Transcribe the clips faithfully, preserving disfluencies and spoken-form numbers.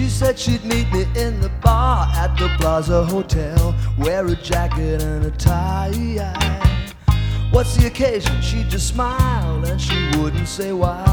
She said she'd meet me in the bar at the Plaza Hotel. Wear a jacket and a tie. What's the occasion? She just smiled and she wouldn't say why.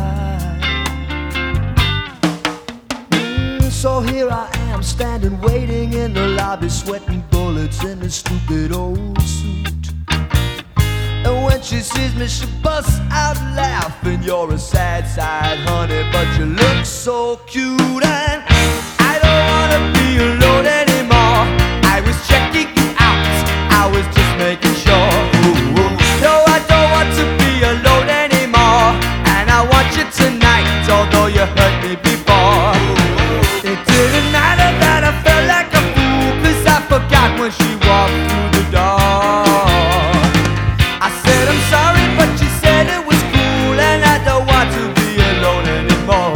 Mm, so here I am, standing waiting in the lobby, sweating bullets in this stupid old suit. And when she sees me, she busts out laughing. You're a sad side, honey, but you look so cute. And I don't wanna be alone anymore. I was checking you out, I was just making sure. Ooh, ooh. No, I don't want to be alone anymore, and I want you tonight, although you hurt me before. It didn't matter that I felt like a fool, 'cause I forgot when she walked through the door. I said I'm sorry, but she said it was cool, and I don't want to be alone anymore.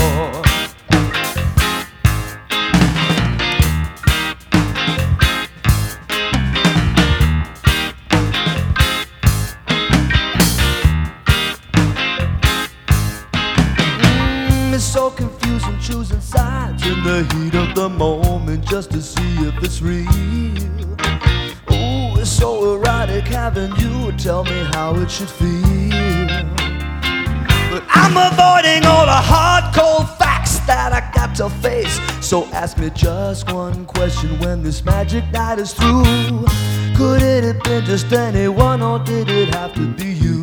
It's so confusing choosing sides in the heat of the moment just to see if it's real. Oh, it's so erotic having you tell me how it should feel. But I'm avoiding all the hard, cold facts that I got to face. So ask me just one question when this magic night is through. Could it have been just anyone, or did it have to be you?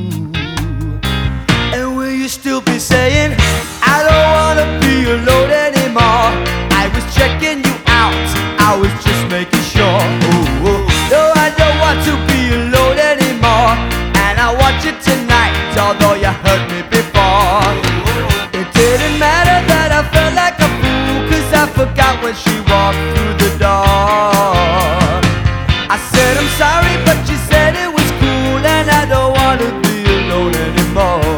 And will you still be saying, I don't wanna be alone anymore? I was checking you out, I was just making sure. Ooh, ooh. No, I don't want to be alone anymore, and I want you tonight, although you hurt me before. It didn't matter that I felt like a fool, 'cause I forgot when she walked through the door. I said I'm sorry, but she said it was cool, and I don't wanna be alone anymore.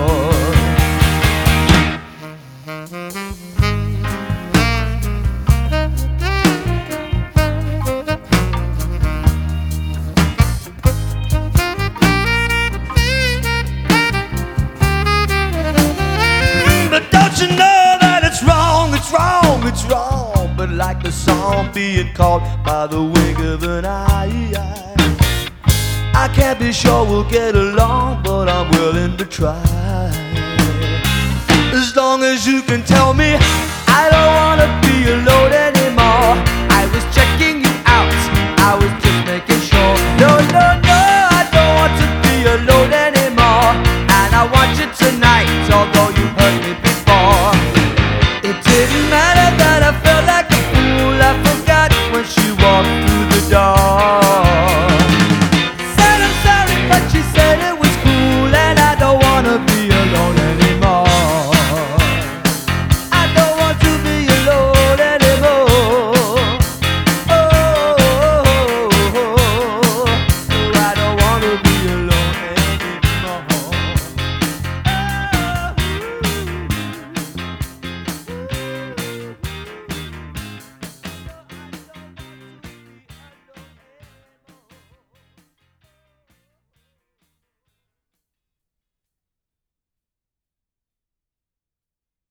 You know that it's wrong, it's wrong, it's wrong. But like the song being caught by the wing of an eye, I can't be sure we'll get along, but I'm willing to try. As long as you can tell me I don't want